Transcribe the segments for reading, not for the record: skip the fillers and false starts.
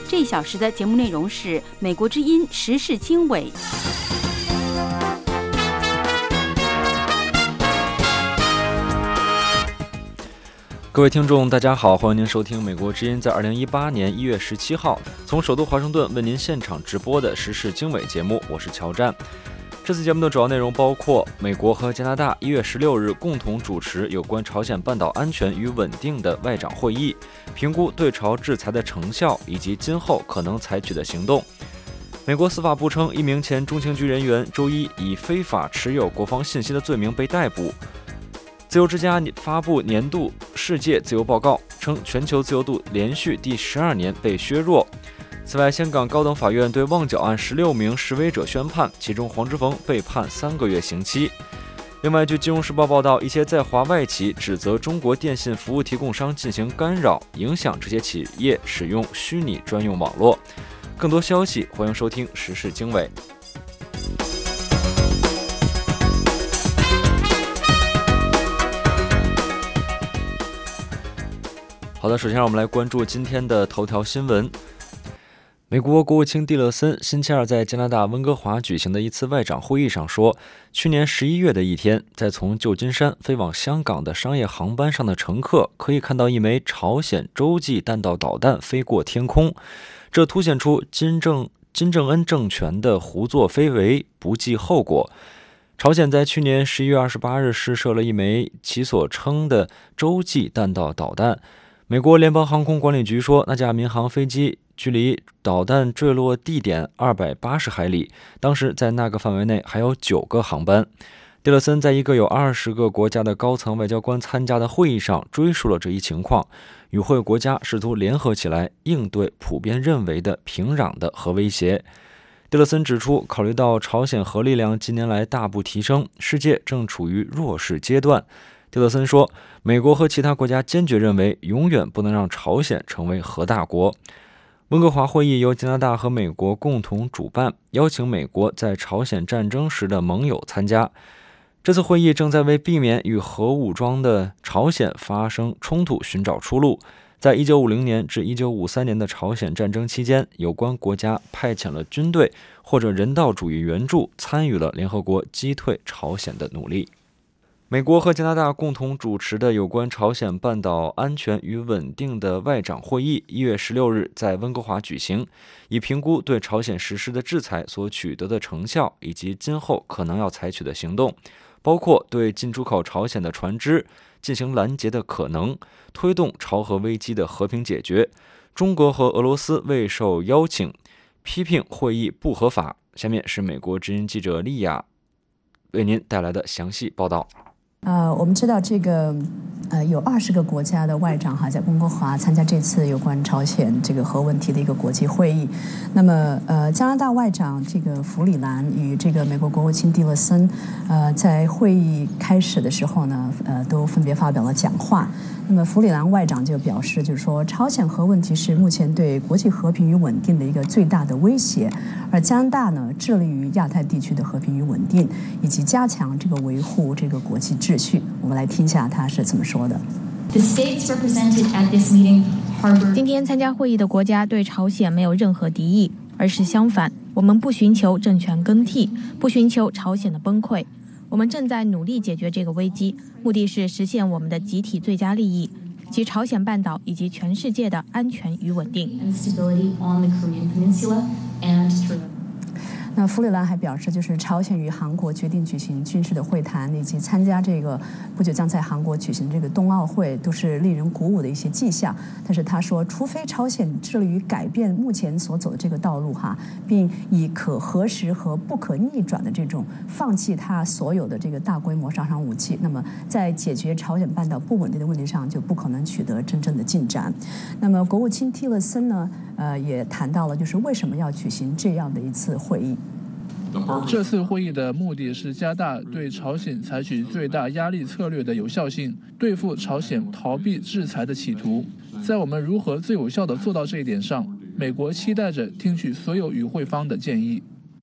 这1小时的节目内容是美国之音时事经纬。 各位听众大家好，欢迎您收听美国之音在2018年1月17号从首都华盛顿为您现场直播的时事经纬节目，我是乔战。这次节目的主要内容包括美国和加拿大1月16日共同主持有关朝鲜半岛安全与稳定的外长会议，评估对朝制裁的成效以及今后可能采取的行动。美国司法部称一名前中情局人员周一以非法持有国防信息的罪名被逮捕。自由之家发布年度世界自由报告，称全球自由度连续第12年被削弱。此外，香港高等法院对旺角案16名示威者宣判，其中黄之锋被判3个月刑期。另外，据《金融时报》报道，一些在华外企指责中国电信服务提供商进行干扰，影响这些企业使用虚拟专用网络。更多消息，欢迎收听时事经纬。好的，首先让我们来关注今天的头条新闻。美国国务卿蒂勒森星期二在加拿大温哥华举行的一次外长会议上说，去年11月的一天，在从旧金山飞往香港的商业航班上的乘客可以看到一枚朝鲜洲际弹道导弹飞过天空，这凸显出金正恩政权的胡作非为、不计后果。朝鲜在去年11月28日试射了一枚其所称的洲际弹道导弹。美国联邦航空管理局说，那架民航飞机距离导弹坠落地点280海里，当时在那个范围内还有9个航班。蒂勒森在一个有20个国家的高层外交官参加的会议上追述了这一情况，与会国家试图联合起来应对普遍认为的平壤的核威胁。蒂勒森指出，考虑到朝鲜核力量近年来大步提升，世界正处于弱势阶段。蒂勒森说，美国和其他国家坚决认为永远不能让朝鲜成为核大国。温哥华会议由加拿大和美国共同主办，邀请美国在朝鲜战争时的盟友参加。这次会议正在为避免与核武装的朝鲜发生冲突寻找出路。在1950年至1953年的朝鲜战争期间，有关国家派遣了军队或者人道主义援助，参与了联合国击退朝鲜的努力。美国和加拿大共同主持的有关朝鲜半岛安全与稳定的外长会议1月16日在温哥华举行，以评估对朝鲜实施的制裁所取得的成效以及今后可能要采取的行动，包括对进出口朝鲜的船只进行拦截的可能，推动朝核危机的和平解决。中国和俄罗斯未受邀请，批评会议不合法。下面是美国之音记者莉亚为您带来的详细报道。 我们知道这个有20个国家的外长在温哥华参加这次有关朝鲜这个核问题的一个国际会议。那么加拿大外长这个弗里兰与这个美国国务卿蒂勒森在会议开始的时候呢都分别发表了讲话。那么弗里兰外长就表示，就是说朝鲜核问题是目前对国际和平与稳定的一个最大的威胁，而加拿大呢致力于亚太地区的和平与稳定，以及加强这个维护这个国际秩序。我们来听一下他是怎么说的。 今天参加会议的国家对朝鲜没有任何敌意，而是相反，我们不寻求政权更替，不寻求朝鲜的崩溃。我们正在努力解决这个危机，目的是实现我们的集体最佳利益，即朝鲜半岛以及全世界的安全与稳定。 那弗里兰还表示，就是朝鲜与韩国决定举行军事的会谈，以及参加这个不久将在韩国举行这个冬奥会，都是令人鼓舞的一些迹象。但是他说，除非朝鲜致力于改变目前所走的这个道路并以可核实和不可逆转的这种放弃他所有的这个大规模杀伤武器，那么在解决朝鲜半岛不稳定的问题上就不可能取得真正的进展。那么国务卿蒂勒森呢也谈到了就是为什么要举行这样的一次会议。 这次会议的目的是加大对朝鲜采取最大压力策略的有效性，对付朝鲜逃避制裁的企图。在我们如何最有效地做到这一点上，美国期待着听取所有与会方的建议。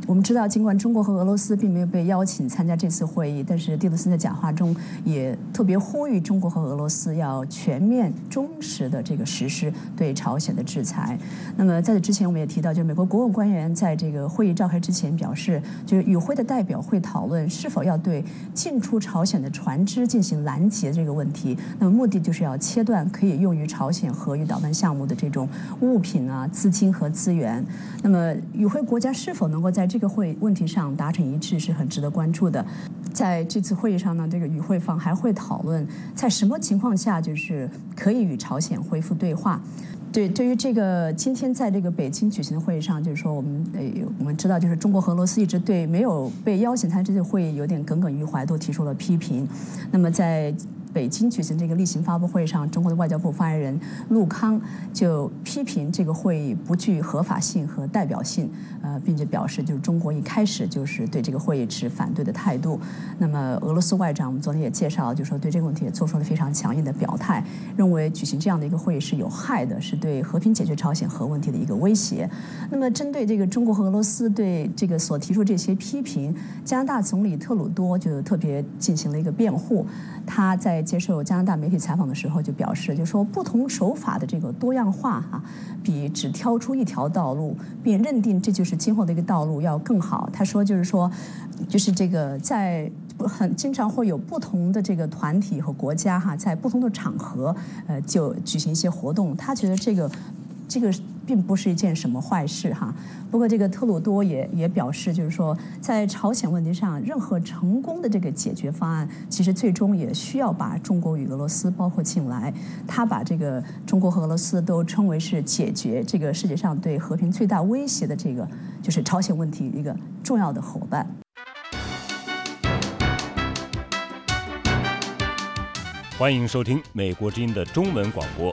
我们知道，尽管中国和俄罗斯并没有被邀请参加这次会议，但是蒂勒森在讲话中也特别呼吁中国和俄罗斯要全面忠实的这个实施对朝鲜的制裁。那么在此之前，我们也提到，就是美国国务官员在这个会议召开之前表示，就是与会的代表会讨论是否要对进出朝鲜的船只进行拦截这个问题。那么目的就是要切断可以用于朝鲜核与导弹项目的这种物品啊、资金和资源。那么与会国家是否能够在这个问题上达成一致，是很值得关注的。在这次会议上呢，这个与会方还会讨论在什么情况下就是可以与朝鲜恢复对话。对于这个今天在这个北京举行的会议上，就是说我们知道，就是中国和俄罗斯一直对没有被邀请参加这次会议有点耿耿于怀，都提出了批评。那么在北京举行这个例行发布会上，中国的外交部发言人陆康就批评这个会议不具合法性和代表性，并且表示就是中国一开始就是对这个会议持反对的态度。那么俄罗斯外长我们昨天也介绍，就是说对这个问题也做出了非常强硬的表态，认为举行这样的一个会议是有害的，是对和平解决朝鲜核问题的一个威胁。那么针对这个中国和俄罗斯对这个所提出这些批评，加拿大总理特鲁多就特别进行了一个辩护。他在接受加拿大媒体采访的时候就表示，就说不同手法的这个多样化比只挑出一条道路并认定这就是今后的一个道路要更好。他说就是这个在经常会有不同的这个团体和国家在不同的场合就举行一些活动，他觉得这个并不是一件什么坏事不过这个特鲁多也表示，就是说在朝鲜问题上，任何成功的这个解决方案，其实最终也需要把中国与俄罗斯包括进来。他把这个中国和俄罗斯都称为是解决这个世界上对和平最大威胁的这个就是朝鲜问题一个重要的伙伴。 欢迎收听美国之音的中文广播。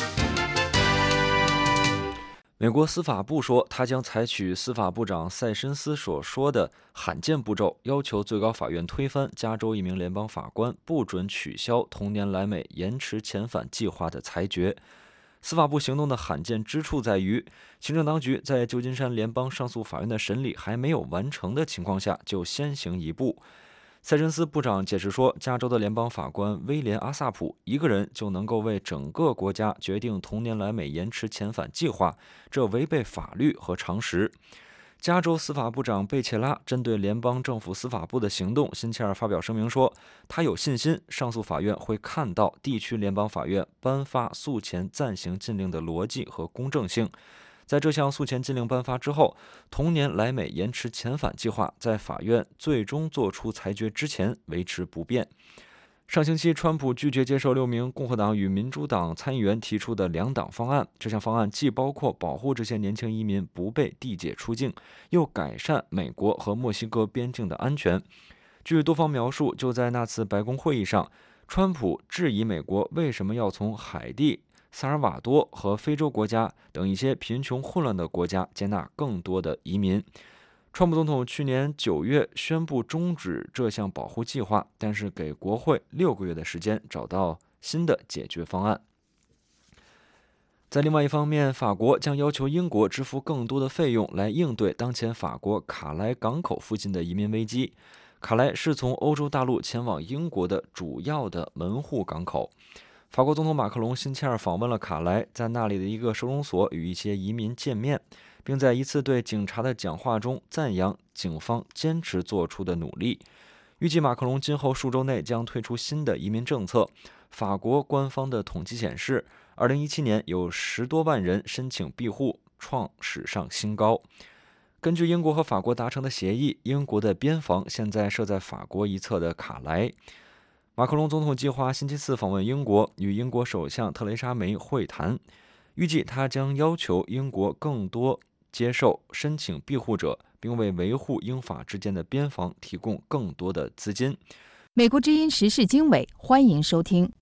美国司法部说，他将采取司法部长塞申斯所说的罕见步骤，要求最高法院推翻加州一名联邦法官不准取消同年来美延迟遣返计划的裁决。司法部行动的罕见之处在于，行政当局在旧金山联邦上诉法院的审理还没有完成的情况下就先行一步。塞申斯部长解释说，加州的联邦法官威廉·阿萨普一个人就能够为整个国家决定同年来美延迟遣返计划，这违背法律和常识。加州司法部长贝切拉针对联邦政府司法部的行动，星期二发表声明说，他有信心上诉法院会看到地区联邦法院颁发诉前暂行禁令的逻辑和公正性。在这项诉前禁令颁发之后，同年来美延迟遣返计划在法院最终作出裁决之前维持不变。上星期，川普拒绝接受6名共和党与民主党参议员提出的2党方案。这项方案既包括保护这些年轻移民不被递解出境，又改善美国和墨西哥边境的安全。据多方描述，就在那次白宫会议上，川普质疑美国为什么要从海地、萨尔瓦多和非洲国家等一些贫穷混乱的国家接纳更多的移民。川普总统去年9月宣布终止这项保护计划，但是给国会6个月的时间找到新的解决方案。在另外一方面，法国将要求英国支付更多的费用来应对当前法国卡莱港口附近的移民危机。卡莱是从欧洲大陆前往英国的主要的门户港口。法国总统马克龙星期二访问了卡莱，在那里的一个收容所与一些移民见面，并在一次对警察的讲话中赞扬警方坚持做出的努力。预计马克龙今后数周内将推出新的移民政策。法国官方的统计显示，2017年有10多万人申请庇护，创史上新高。根据英国和法国达成的协议，英国的边防现在设在法国一侧的卡莱。马克龙总统计划星期4访问英国，与英国首相特蕾莎梅会谈。预计他将要求英国更多接受申请庇护者，并为维护英法之间的边防提供更多的资金。 美国之音时事经纬，欢迎收听。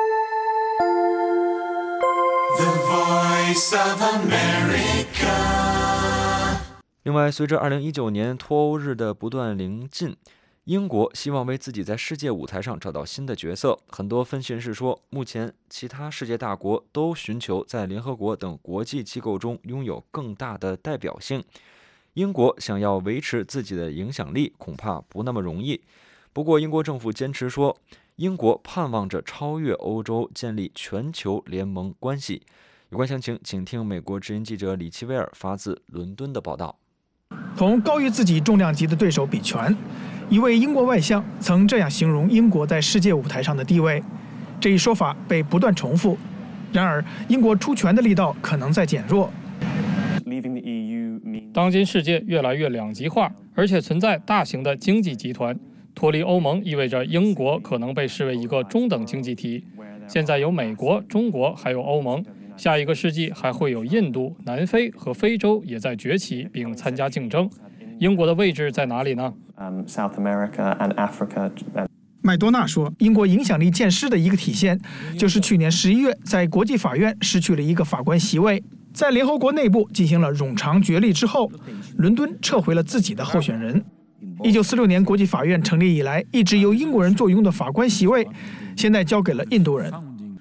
The Voice of America。 另外，随着2019年脱欧日的不断临近，英国希望为自己在世界舞台上找到新的角色。很多分析人士说，目前其他世界大国都寻求在联合国等国际机构中拥有更大的代表性。 英国想要维持自己的影响力恐怕不那么容易。不过，英国政府坚持说，英国盼望着超越欧洲，建立全球联盟关系。有关详情，请听美国之音记者李奇威尔发自伦敦的报道。 同高于自己重量级的对手比拳，一位英国外相曾这样形容英国在世界舞台上的地位。这一说法被不断重复，然而英国出拳的力道可能在减弱。 当今世界越来越两极化，而且存在大型的经济集团。脱离欧盟意味着英国可能被视为一个中等经济体。现在有美国、中国，还有欧盟。下一个世纪还会有印度、南非和非洲也在崛起并参加竞争。英国的位置在哪里呢？ 麦多纳说，英国影响力渐失的一个体现，就是去年11月在国际法院失去了一个法官席位。在联合国内部进行了冗长角力之后，伦敦撤回了自己的候选人。1946年国际法院成立以来，一直由英国人坐拥的法官席位，现在交给了印度人。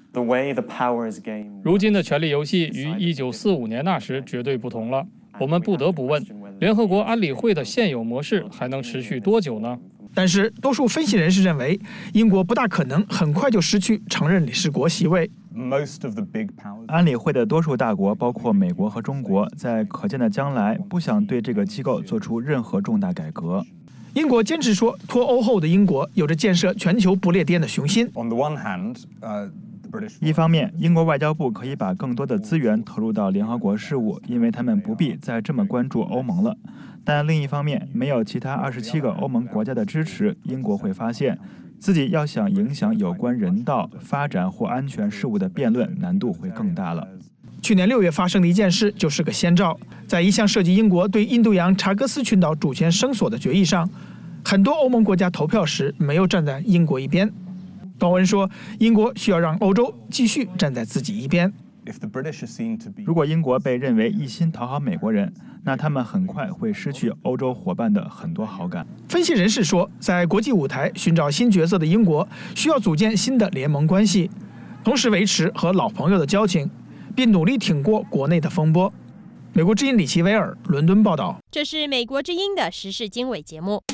如今的权力游戏与1945年那时绝对不同了。我们不得不问，联合国安理会的现有模式还能持续多久呢？ 但是，多数分析人士认为，英国不大可能很快就失去常任理事国席位。 安理会的多数大国，包括美国和中国，在可见的将来不想对这个机构做出任何重大改革。 英国坚持说，脱欧后的英国有着建设全球不列颠的雄心。 一方面，英国外交部可以把更多的资源投入到联合国事务，因为他们不必再这么关注欧盟了。但另一方面，没有其他27个欧盟国家的支持，英国会发现自己要想影响有关人道、发展或安全事务的辩论，难度会更大了。 去年6月发生的一件事就是个先兆，在一项涉及英国对印度洋查戈斯群岛主权声索的决议上，很多欧盟国家投票时没有站在英国一边。高恩说，英国需要让欧洲继续站在自己一边。 如果英国被认为一心讨好美国人，那他们很快会失去欧洲伙伴的很多好感。 分析人士说，在国际舞台寻找新角色的英国需要组建新的联盟关系，同时维持和老朋友的交情，并努力挺过国内的风波。美国之音李奇维尔伦敦报道。 这是美国之音的时事经纬节目。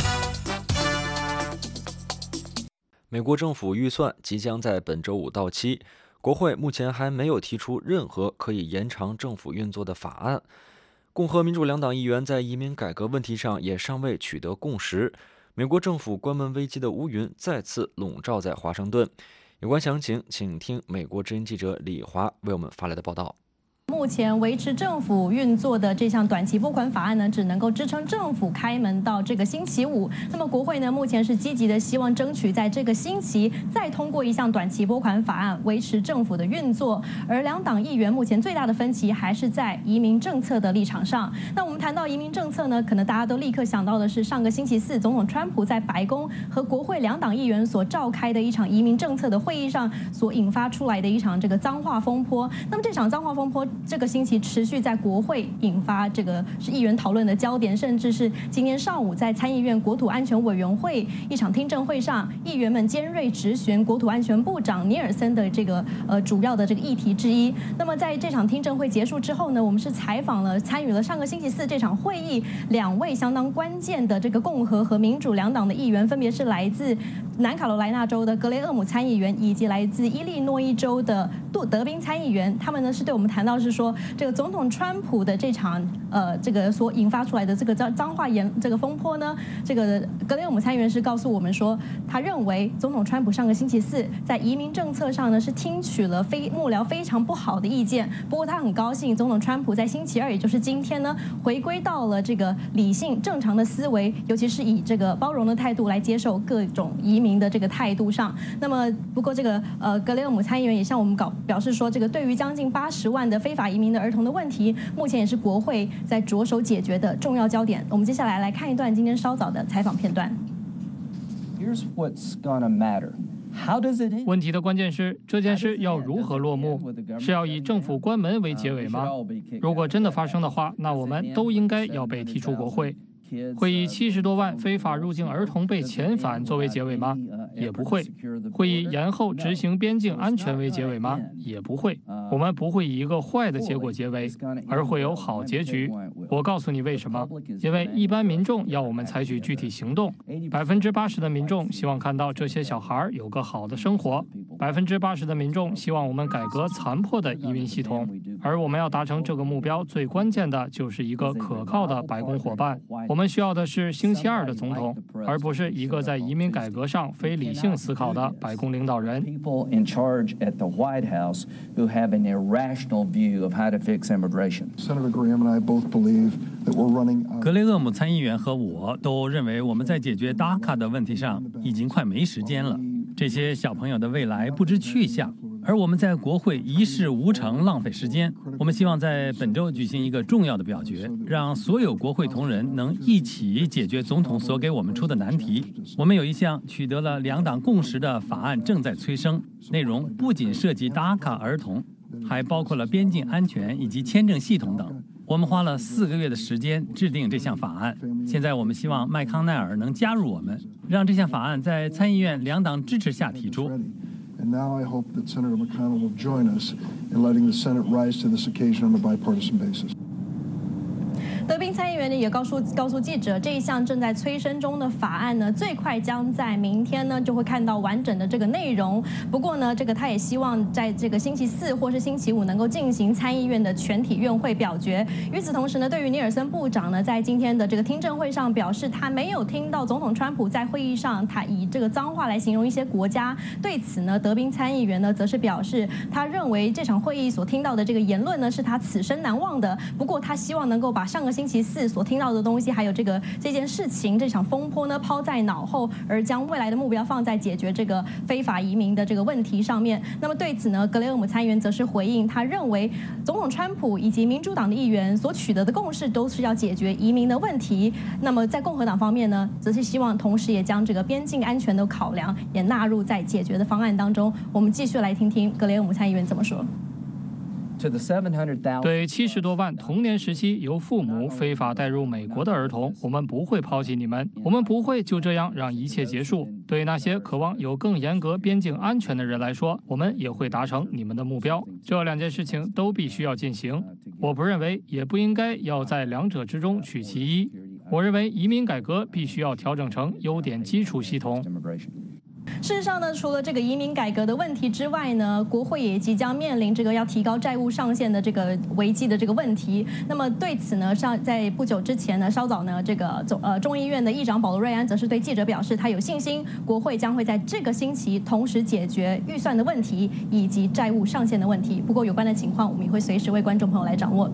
美国政府预算即将在本周5到期，国会目前还没有提出任何可以延长政府运作的法案。共和民主两党议员在移民改革问题上也尚未取得共识。美国政府关门危机的乌云再次笼罩在华盛顿。有关详情，请听美国之音记者李华为我们发来的报道。 目前维持政府运作的这项短期拨款法案呢，只能够支撑政府开门到这个星期五。那么国会呢，目前是积极的希望争取在这个星期再通过一项短期拨款法案，维持政府的运作。而两党议员目前最大的分歧还是在移民政策的立场上。那我们谈到移民政策呢，可能大家都立刻想到的是上个星期四，总统川普在白宫和国会两党议员所召开的一场移民政策的会议上所引发出来的一场这个脏话风波。那么这场脏话风波这个星期持续在国会引发这个是议员讨论的焦点，甚至是今天上午在参议院国土安全委员会一场听证会上，议员们尖锐质询国土安全部长尼尔森的这个主要的这个议题之一。那么在这场听证会结束之后呢，我们是采访了参与了上个星期四这场会议2位相当关键的这个共和和民主两党的议员，分别是来自南卡罗来纳州的格雷厄姆参议员以及来自伊利诺伊州的杜德宾参议员。他们呢是对我们谈到是说，这个总统川普的这场这个所引发出来的这个脏话这个风波呢，这个格雷厄姆参议员是告诉我们说，他认为总统川普上个星期四在移民政策上呢是听取了幕僚非常不好的意见，不过他很高兴总统川普在星期二，也就是今天呢，回归到了这个理性正常的思维，尤其是以这个包容的态度来接受各种移民的这个态度上。那么不过这个格雷厄姆参议员也向我们表示说，这个对于将近80万的非法移民的儿童的问题，目前也是国会在着手解决的重要焦点。我们接下来来看一段今天稍早的采访片段。 问题的关键是，这件事要如何落幕？是要以政府关门为结尾吗？如果真的发生的话，那我们都应该要被踢出国会。 会以70多万非法入境儿童被遣返作为结尾吗？也不会。会以延后执行边境安全为结尾吗？也不会。我们不会以一个坏的结果结尾，而会有好结局。我告诉你为什么？因为一般民众要我们采取具体行动。80%的民众希望看到这些小孩有个好的生活。80%的民众希望我们改革残破的移民系统。而我们要达成这个目标，最关键的就是一个可靠的白宫伙伴。我们需要的是星期二的总统，而不是一个在移民改革上非理性思考的白宫领导人。 格雷厄姆参议员和我都认为，我们在解决DACA的问题上已经快没时间了。这些小朋友的未来不知去向。而我们在国会一事无成，浪费时间。我们希望在本周举行一个重要的表决，让所有国会同仁能一起解决总统所给我们出的难题。我们有一项取得了2党共识的法案正在催生，内容不仅涉及DACA儿童，还包括了边境安全以及签证系统等。我们花了4个月的时间制定这项法案。现在我们希望麦康奈尔能加入我们，让这项法案在参议院2党支持下提出。 And now I hope that Senator McConnell will join us in letting the Senate rise to this occasion on a bipartisan basis. 德宾参议员呢也告诉记者，这一项正在催生中的法案呢，最快将在明天呢就会看到完整的这个内容。不过呢，他也希望在这个星期4或是星期5能够进行参议院的全体院会表决。与此同时呢，对于尼尔森部长呢，在今天的这个听证会上表示，他没有听到总统川普在会议上他以这个脏话来形容一些国家。对此呢，德宾参议员呢则是表示，他认为这场会议所听到的这个言论呢是他此生难忘的。不过他希望能够把上个星期4所听到的东西，还有这件事情、这场风波呢抛在脑后，而将未来的目标放在解决这个非法移民的这个问题上面。那么对此呢，格雷厄姆参议员则是回应，他认为总统川普以及民主党的议员所取得的共识都是要解决移民的问题。那么在共和党方面呢，则是希望同时也将这个边境安全的考量也纳入在解决的方案当中。我们继续来听听格雷厄姆参议员怎么说。 对70多万童年时期由父母非法带入美国的儿童，我们不会抛弃你们，我们不会就这样让一切结束。对那些渴望有更严格边境安全的人来说，我们也会达成你们的目标。这2件事情都必须要进行。我不认为，也不应该要在2者之中取其一。我认为移民改革必须要调整成优点基础系统。 事实上呢，除了这个移民改革的问题之外呢，国会也即将面临这个要提高债务上限的这个危机的这个问题。那么对此呢，在不久之前呢，稍早呢，这个众议院的议长保罗·瑞安则是对记者表示，他有信心国会将会在这个星期同时解决预算的问题以及债务上限的问题。不过有关的情况，我们也会随时为观众朋友来掌握。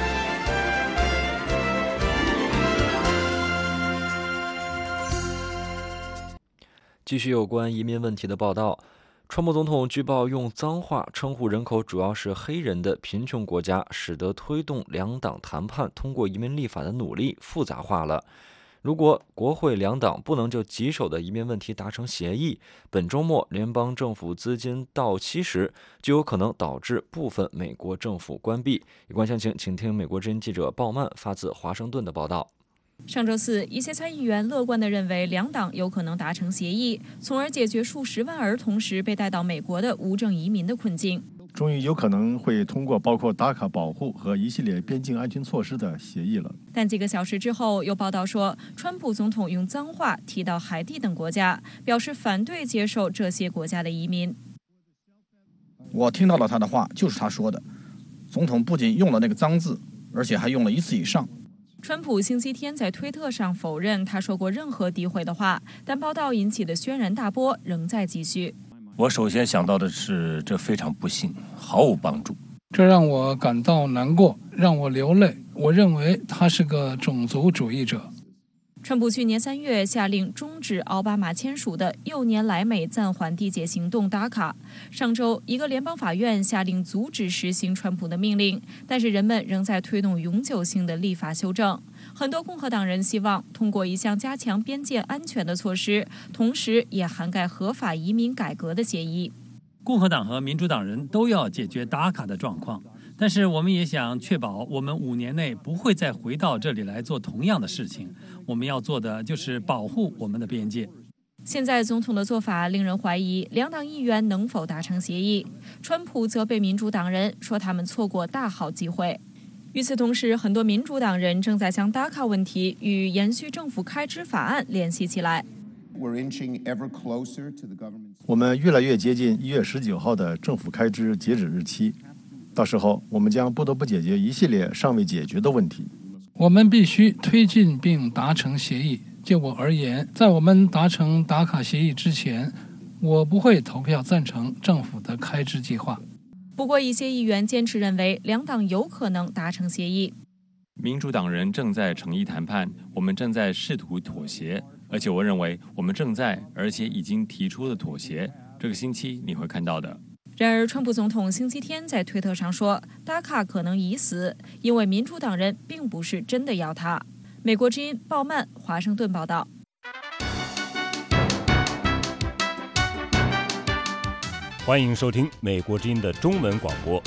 继续有关移民问题的报道，川普总统据报用脏话称呼人口主要是黑人的贫穷国家，使得推动2党谈判通过移民立法的努力复杂化了。如果国会2党不能就棘手的移民问题达成协议，本周末联邦政府资金到期时，就有可能导致部分美国政府关闭。有关详情，请听美国之音记者鲍曼发自华盛顿的报道。 上周4，一些参议员乐观地认为2党有可能达成协议，从而解决数十万儿童时被带到美国的无证移民的困境。 终于有可能会通过包括DACA保护和一系列边境安全措施的协议了。 但几个小时之后，有报道说，川普总统用脏话提到海地等国家，表示反对接受这些国家的移民。 我听到了他的话，就是他说的。总统不仅用了那个脏字，而且还用了1次以上。 川普星期天在推特上否认他说过任何诋毁的话，但报道引起的轩然大波仍在继续。 我首先想到的是，这非常不幸，毫无帮助。 这让我感到难过，让我流泪。我认为他是个种族主义者。 川普去年3月下令终止奥巴马签署的6年来美暂缓递解行动DACA。上周，一个联邦法院下令阻止实行川普的命令，但是人们仍在推动永久性的立法修正。很多共和党人希望通过一项加强边界安全的措施，同时也涵盖合法移民改革的协议。 共和党和民主党人都要解决DACA的状况， 但是我们也想确保我们5年内不会再回到这里来做同样的事情。我们要做的就是保护我们的边界。 现在总统的做法令人怀疑两党议员能否达成协议。川普责备民主党人，说他们错过大好机会。与此同时，很多民主党人正在将达卡问题与延续政府开支法案联系起来。 我们越来越接近1月19号的政府开支截止日期，到时候我们将不得不解决一系列尚未解决的问题。 我们必须推进并达成协议。就我而言，在我们达成达卡协议之前，我不会投票赞成政府的开支计划。 不过，一些议员坚持认为两党有可能达成协议。 民主党人正在诚意谈判，我们正在试图妥协，而且我认为我们正在，而且已经提出了妥协。这个星期你会看到的。 然而，川普总统星期天在推特上说，达卡可能已死，因为民主党人并不是真的要他。美国之音鲍曼华盛顿报道。 欢迎收听美国之音的中文广播。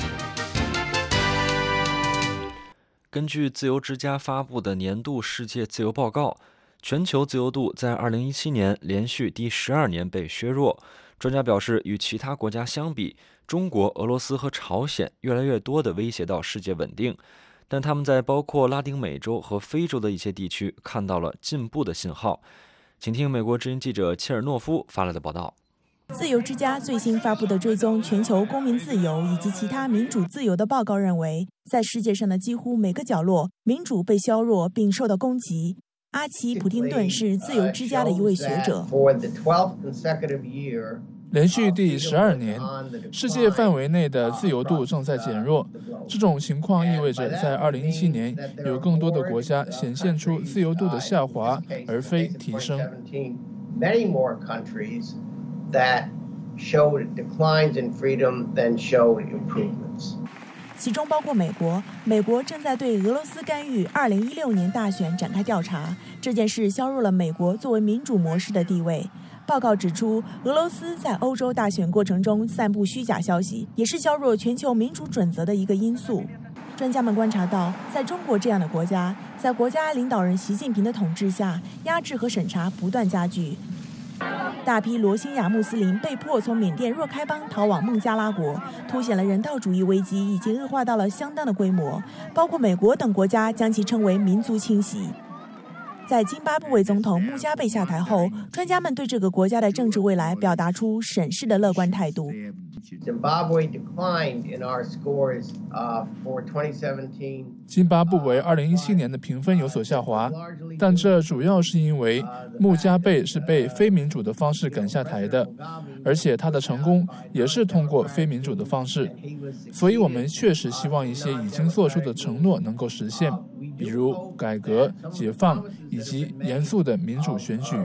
根据自由之家发布的年度世界自由报告，全球自由度在2017年连续第12年被削弱。专家表示，与其他国家相比，中国、俄罗斯和朝鲜越来越多地威胁到世界稳定，但他们在包括拉丁美洲和非洲的一些地区看到了进步的信号。请听美国之音记者切尔诺夫发来的报道。 自由之家最新发布的追踪全球公民自由以及其他民主自由的报告认为，在世界上的几乎每个角落，民主被削弱并受到攻击。阿奇·普丁顿是自由之家的一位学者。 连续第12年，世界范围内的自由度正在减弱。这种情况意味着，在2017年，有更多的国家显现出自由度的下滑，而非提升。 其中包括美国。美国正在对俄罗斯干预2016年大选展开调查，这件事削弱了美国作为民主模式的地位。报告指出，俄罗斯在欧洲大选过程中散布虚假消息，也是削弱全球民主准则的一个因素。专家们观察到，在中国这样的国家，在国家领导人习近平的统治下，压制和审查不断加剧。大批罗兴亚穆斯林被迫从缅甸若开邦逃往孟加拉国，凸显了人道主义危机已经恶化到了相当的规模，包括美国等国家将其称为民族清洗。在津巴布韦总统穆加贝下台后，专家们对这个国家的政治未来表达出审视的乐观态度。 津巴布韦2017年的评分有所下滑，但这主要是因为穆加贝是被非民主的方式赶下台的，而且他的成功也是通过非民主的方式。所以我们确实希望一些已经做出的承诺能够实现，比如改革、解放以及严肃的民主选举。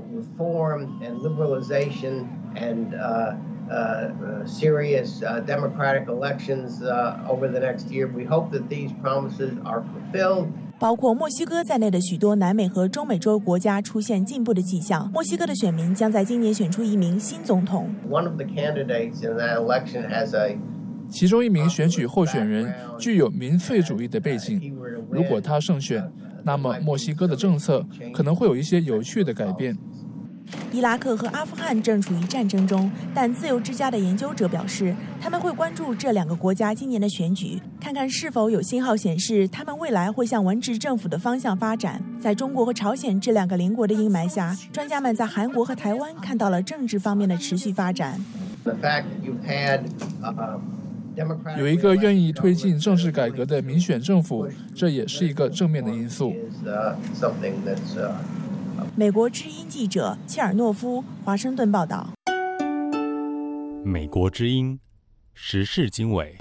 serious democratic elections over the next year. We hope that these promises are fulfilled. 包括墨西哥在内的许多南美和中美洲国家出现进步的迹象。墨西哥的选民将在今年选出一名新总统。 One of the candidates in that election has a 其中一名选举候选人具有民粹主义的背景，如果他胜选，那么墨西哥的政策可能会有一些有趣的改变。 伊拉克和阿富汗正处于战争中，但自由之家的研究者表示，他们会关注这两个国家今年的选举，看看是否有信号显示他们未来会向文职政府的方向发展。在中国和朝鲜这两个邻国的阴霾下，专家们在韩国和台湾看到了政治方面的持续发展。 有一个愿意推进政治改革的民选政府，这也是一个正面的因素。 美国之音记者切尔诺夫华盛顿报道。 美国之音时事经纬。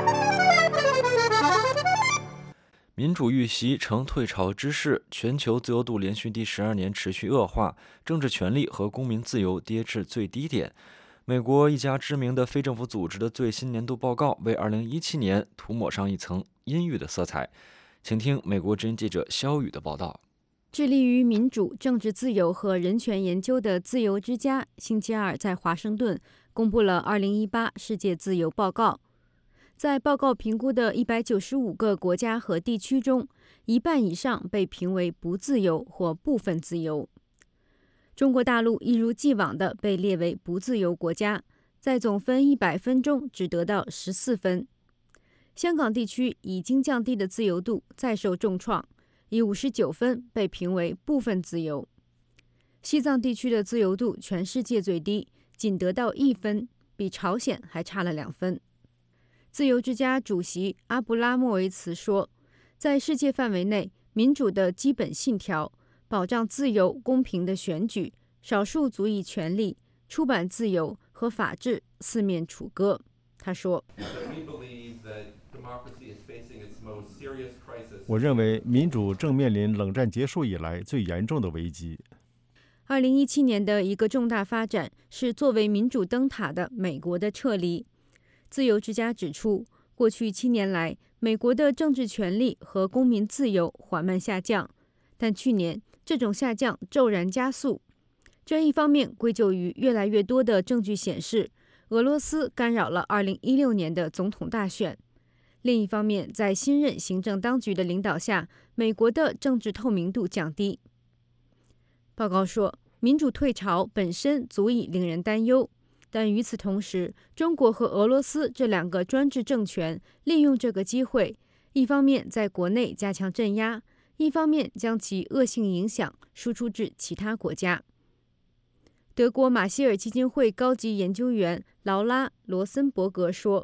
民主遇袭成退潮之势，全球自由度连续第12年持续恶化，政治权利和公民自由跌至最低点。美国一家知名的非政府组织的最新年度报告为2017年涂抹上一层阴郁的色彩。请听美国之音记者肖宇的报道。 致力于民主、政治自由和人权研究的自由之家星期二在华盛顿公布了2018世界自由报告。 在报告评估的195个国家和地区中，一半以上被评为不自由或部分自由。中国大陆一如既往地被列为不自由国家，在总分100分中只得到14分。香港地区已经降低的自由度再受重创，以59分被评为部分自由。西藏地区的自由度全世界最低，仅得到1分，比朝鲜还差了2分。自由之家主席阿布拉莫维茨说，在世界范围内，民主的基本信条，保障自由公平的选举、少数族裔权利、出版自由和法治四面楚歌。他说， 我认为民主正面临冷战结束以来最严重的危机。 2017年的一个重大发展是作为民主灯塔的美国的撤离。自由之家指出，过去7年来，美国的政治权利和公民自由缓慢下降，但去年这种下降骤然加速。这一方面归咎于越来越多的证据显示，俄罗斯干扰了2016年的总统大选。另一方面，在新任行政当局的领导下，美国的政治透明度降低。报告说，民主退潮本身足以令人担忧，但与此同时，中国和俄罗斯这2个专制政权利用这个机会，一方面在国内加强镇压，一方面将其恶性影响输出至其他国家。德国马歇尔基金会高级研究员劳拉·罗森伯格说，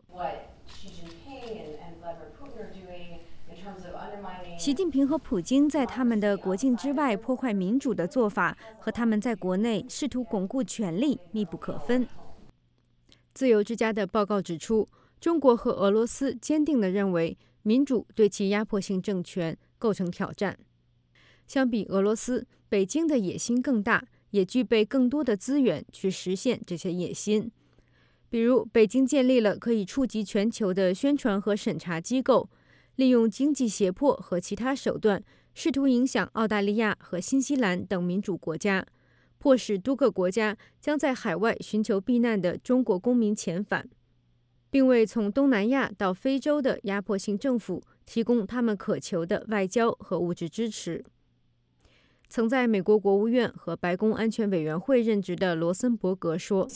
习近平和普京在他们的国境之外破坏民主的做法，和他们在国内试图巩固权力密不可分。自由之家的报告指出，中国和俄罗斯坚定地认为，民主对其压迫性政权构成挑战。相比俄罗斯，北京的野心更大，也具备更多的资源去实现这些野心。比如，北京建立了可以触及全球的宣传和审查机构，利用经济胁迫和其他手段，试图影响澳大利亚和新西兰等民主国家，迫使多个国家将在海外寻求避难的中国公民遣返，并为从东南亚到非洲的压迫性政府提供他们渴求的外交和物质支持。曾在美国国务院和白宫安全委员会任职的罗森伯格说，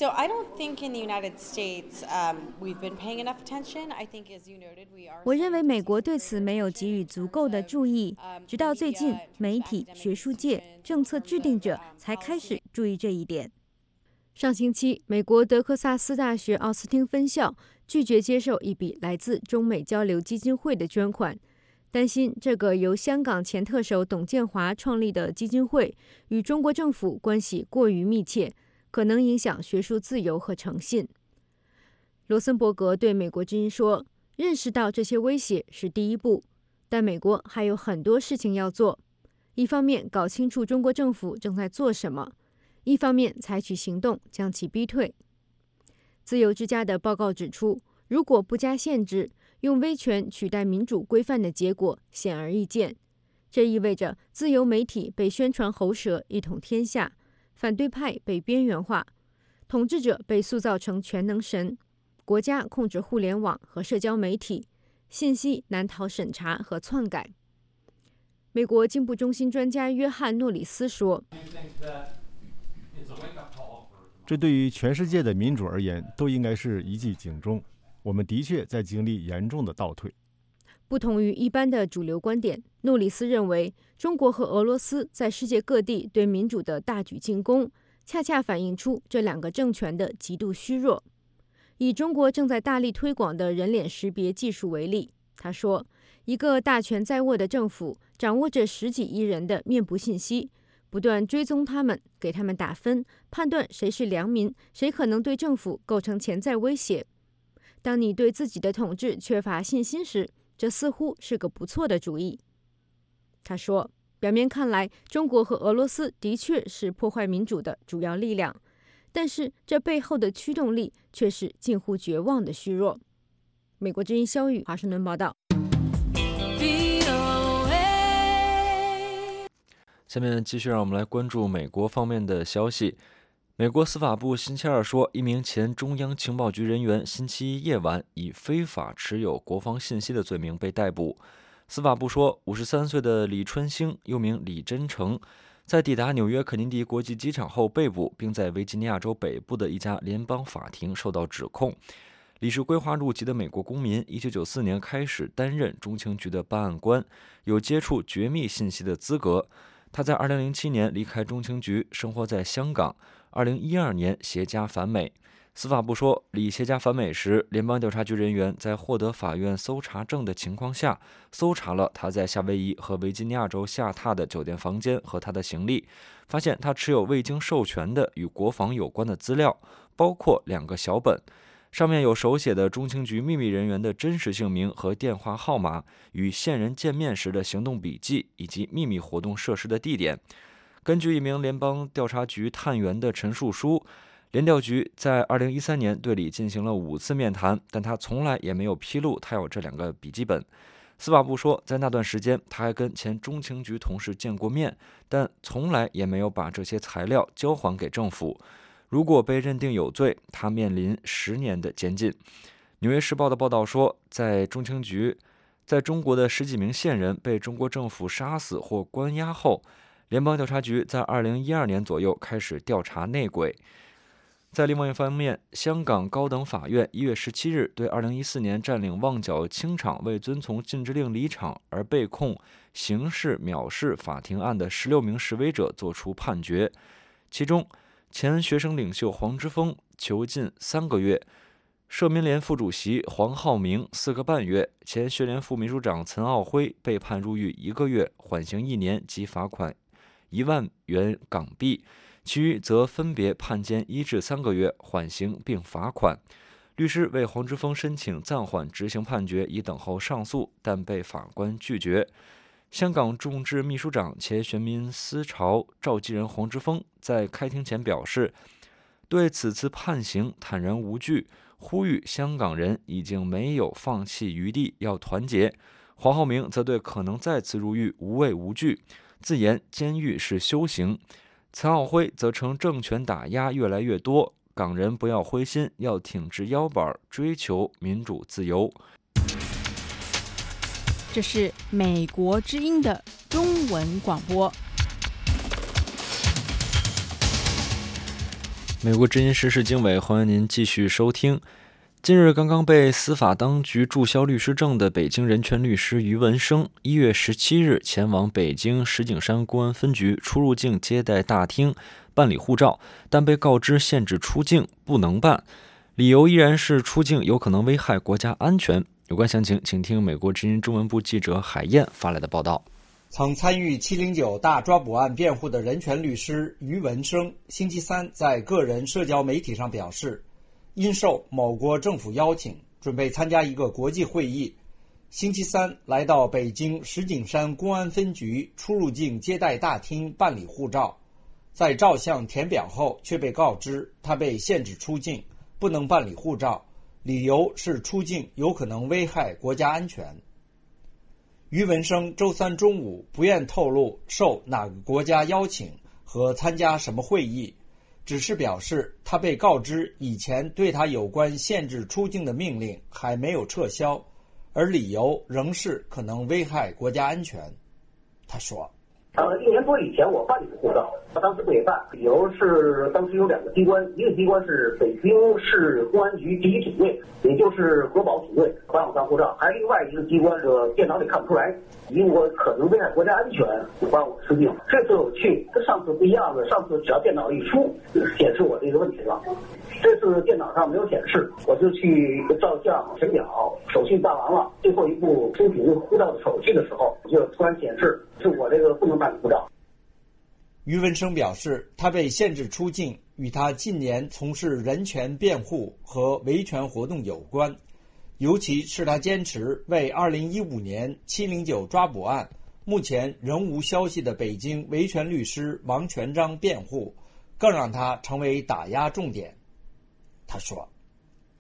我认为美国对此没有给予足够的注意，直到最近，媒体、学术界、政策制定者才开始注意这一点。上星期，美国德克萨斯大学奥斯汀分校拒绝接受一笔来自中美交流基金会的捐款，担心这个由香港前特首董建华创立的基金会与中国政府关系过于密切，可能影响学术自由和诚信。罗森伯格对美国之音说，认识到这些威胁是第一步，但美国还有很多事情要做。一方面搞清楚中国政府正在做什么，一方面采取行动将其逼退。自由之家的报告指出，如果不加限制，用威权取代民主规范的结果显而易见。这意味着自由媒体被宣传喉舌一统天下，反对派被边缘化，统治者被塑造成全能神，国家控制互联网和社交媒体，信息难逃审查和篡改。美国进步中心专家约翰·诺里斯说， 这对于全世界的民主而言都应该是一记警钟。我们的确在经历严重的倒退。 不同于一般的主流观点，诺里斯认为，中国和俄罗斯在世界各地对民主的大举进攻，恰恰反映出这2个政权的极度虚弱。以中国正在大力推广的人脸识别技术为例，他说，一个大权在握的政府掌握着10几亿人的面部信息，不断追踪他们，给他们打分，判断谁是良民，谁可能对政府构成潜在威胁。当你对自己的统治缺乏信心时，这似乎是个不错的主意。他说，表面看来，中国和俄罗斯的确是破坏民主的主要力量，但是这背后的驱动力却是近乎绝望的虚弱。美国之音肖宇华盛顿报道。 下面继续让我们来关注美国方面的消息。 美国司法部星期二说，一名前中央情报局人员星期一夜晚以非法持有国防信息的罪名被逮捕。司法部说，53岁的李春兴，又名李真成，在抵达纽约肯尼迪国际机场后被捕，并在维吉尼亚州北部的一家联邦法庭受到指控。李是归华入籍的美国公民，1994年开始担任中情局的办案官，有接触绝密信息的资格。他在2007年离开中情局，生活在香港。2012年携家返美。司法部说，李携家返美时，联邦调查局人员在获得法院搜查证的情况下，搜查了他在夏威夷和维吉尼亚州下榻的酒店房间和他的行李，发现他持有未经授权的与国防有关的资料，包括2个小本，上面有手写的中情局秘密人员的真实姓名和电话号码，与线人见面时的行动笔记，以及秘密活动设施的地点。根据一名联邦调查局探员的陈述书，联调局在2013年对李进行了5次面谈，但他从来也没有披露他有这2个笔记本。司法部说，在那段时间，他还跟前中情局同事见过面，但从来也没有把这些材料交还给政府。如果被认定有罪，他面临10年的监禁。纽约时报的报道说，在中国的10几名线人被中国政府杀死或关押后，联邦调查局在2012年左右开始调查内鬼。在另外一方面，香港高等法院1月17日对2014年占领旺角清场未遵从禁制令离场而被控刑事藐视法庭案的16名示威者作出判决，其中前学生领袖黄之锋囚禁3个月，社民联副主席黄浩明4个半月，前学联副秘书长岑奥辉被判入狱1个月，缓刑1年及罚款1万元港币，其余则分别判监1至3个月，缓刑并罚款。律师为黄之锋申请暂缓执行判决，以等候上诉，但被法官拒绝。香港众志秘书长、前全民思潮召集人黄之锋在开庭前表示，对此次判刑坦然无惧，呼吁香港人已经没有放弃余地，要团结。黄浩明则对可能再次入狱无畏无惧，自言监狱是修行。岑奥辉则称政权打压越来越多，港人不要灰心，要挺直腰板，追求民主自由。 这是美国之音的中文广播。 美国之音时事经纬，欢迎您继续收听。近日刚刚被司法当局注销律师证的北京人权律师于文生，1月17日前往北京石景山公安分局出入境接待大厅办理护照，但被告知限制出境，不能办，理由依然是出境有可能危害国家安全。有关详情，请听美国之音中文部记者海燕发来的报道。 曾参与709大抓捕案辩护的人权律师于文生，星期三在个人社交媒体上表示，因受某国政府邀请，准备参加一个国际会议，星期三来到北京石景山公安分局出入境接待大厅办理护照，在照相填表后却被告知他被限制出境，不能办理护照，理由是出境有可能危害国家安全。于文生周三中午不愿透露受哪个国家邀请和参加什么会议，只是表示他被告知以前对他有关限制出境的命令还没有撤销，而理由仍是可能危害国家安全。他说 1年多以前我办理护照，当时不给办，理由是当时有2个机关，一个机关是北京市公安局第1警卫，也就是国保警卫，管我办护照；还有另外一个机关，电脑里看不出来，因为可能危害国家安全，管我出境。这次我去跟上次不一样的，上次只要电脑一出，显示我这个问题了。这次电脑上没有显示，我就去照相填表，手续办完了，最后一步出庭护照的手续的时候，就突然显示是我这个不能办理护照。 于文生表示，他被限制出境与他近年从事人权辩护和维权活动有关，尤其是他坚持为2015年709抓捕案目前仍无消息的北京维权律师王全章辩护，更让他成为打压重点。他说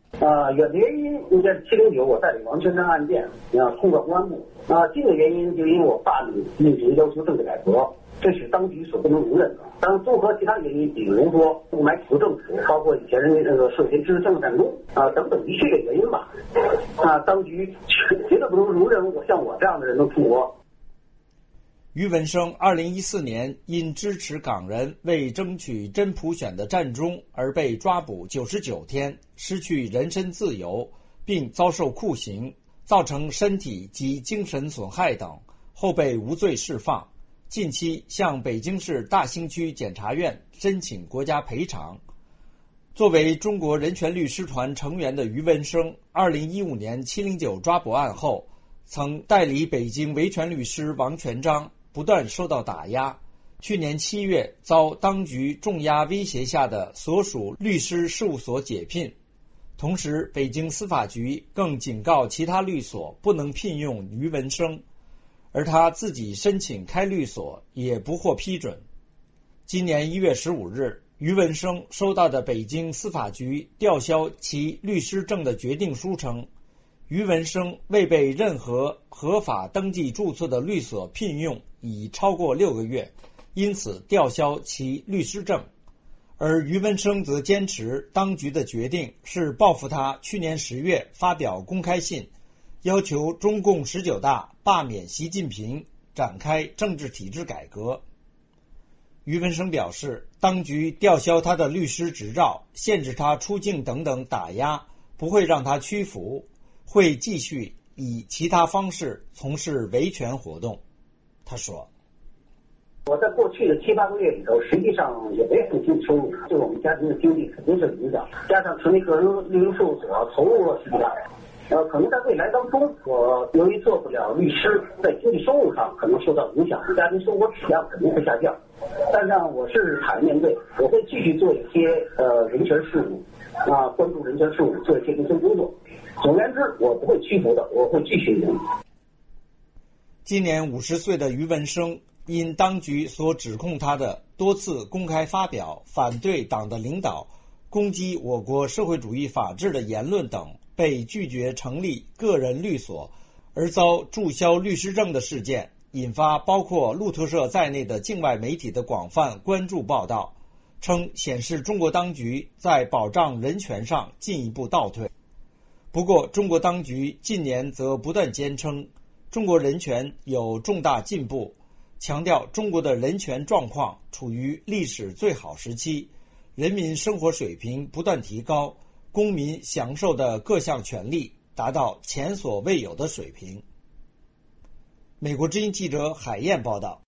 远的原因应该是709我代理王全璋案件通过公安部。近的原因就因为我罢免运行要求政治改革，这是当局所不能容忍的。当然，综合其他原因，比如说不满土政府，包括以前涉嫌支持政治战争等等一系列原因吧。当局绝对不能容忍像我这样的人能出国。 于文生2014年因支持港人为争取真普选的战中而被抓捕99天，失去人身自由，并遭受酷刑，造成身体及精神损害等，后被无罪释放。近期向北京市大兴区检察院申请国家赔偿。作为中国人权律师团成员的于文生，2015年709抓捕案后，曾代理北京维权律师王全璋，不断受到打压。去年7月遭当局重压威胁下的所属律师事务所解聘。同时，北京司法局更警告其他律所不能聘用于文生，而他自己申请开律所也不获批准。今年1月15日，于文生收到的北京司法局吊销其律师证的决定书称，于文生未被任何合法登记注册的律所聘用已超过6个月，因此吊销其律师证。而于文生则坚持当局的决定是报复他去年10月发表公开信，要求中共19大罢免习近平，展开政治体制改革。于文生表示，当局吊销他的律师执照，限制他出境等等打压，不会让他屈服，会继续以其他方式从事维权活动。他说， 我在过去的7、8个月里头，实际上也没有经济收入，对我们家庭的经济肯定是有影响。加上成立个人律师事务所，投入了10几万。可能在未来当中，我由于做不了律师，在经济收入上可能受到影响，家庭生活质量肯定会下降。但是我是坦然面对，我会继续做一些人权事务，关注人权事务，做一些民生工作。总而言之，我不会屈服的，我会继续努力。 今年50岁的于文生，因当局所指控他的多次公开发表反对党的领导、攻击我国社会主义法治的言论等，被拒绝成立个人律所，而遭注销律师证的事件，引发包括路透社在内的境外媒体的广泛关注报道，称显示中国当局在保障人权上进一步倒退。不过，中国当局近年则不断坚称中国人权有重大进步，强调中国的人权状况处于历史最好时期，人民生活水平不断提高，公民享受的各项权利达到前所未有的水平。美国之音记者海燕报道。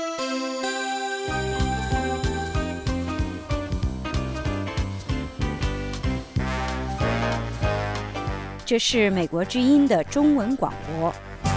这是美国之音的中文广播。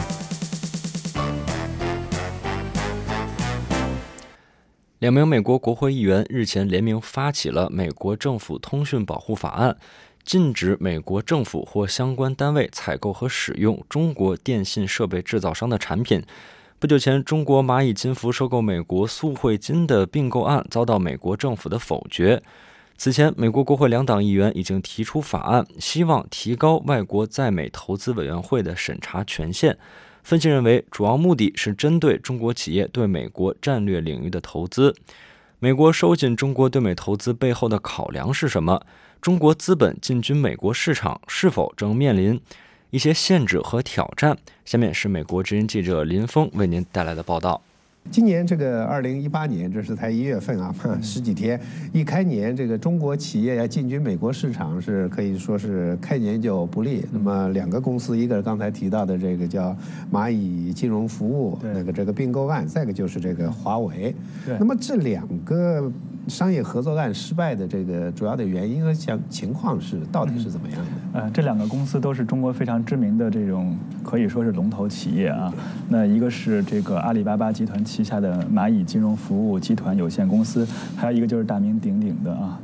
2名美国国会议员日前联名发起了美国政府通讯保护法案，禁止美国政府或相关单位采购和使用中国电信设备制造商的产品。不久前，中国蚂蚁金服收购美国苏汇金的并购案遭到美国政府的否决。此前，美国国会2党议员已经提出法案，希望提高外国在美投资委员会的审查权限。分析认为，主要目的是针对中国企业对美国战略领域的投资。美国收紧中国对美投资背后的考量是什么？中国资本进军美国市场是否正面临一些限制和挑战？下面是美国之音记者林峰为您带来的报道。 今年这个2018年，这是才1月份啊，10几天，一开年，这个中国企业要进军美国市场是可以说是开年就不利。那么2个公司，一个是刚才提到的这个叫蚂蚁金融服务这个并购案，再一个就是这个华为。那么这2个商业合作案失败的这个主要的原因和情况到底是怎么样的？ 这2个公司都是中国非常知名的这种可以说是龙头企业啊。那一个是这个阿里巴巴集团旗下的蚂蚁金融服务集团有限公司，还有一个就是大名鼎鼎的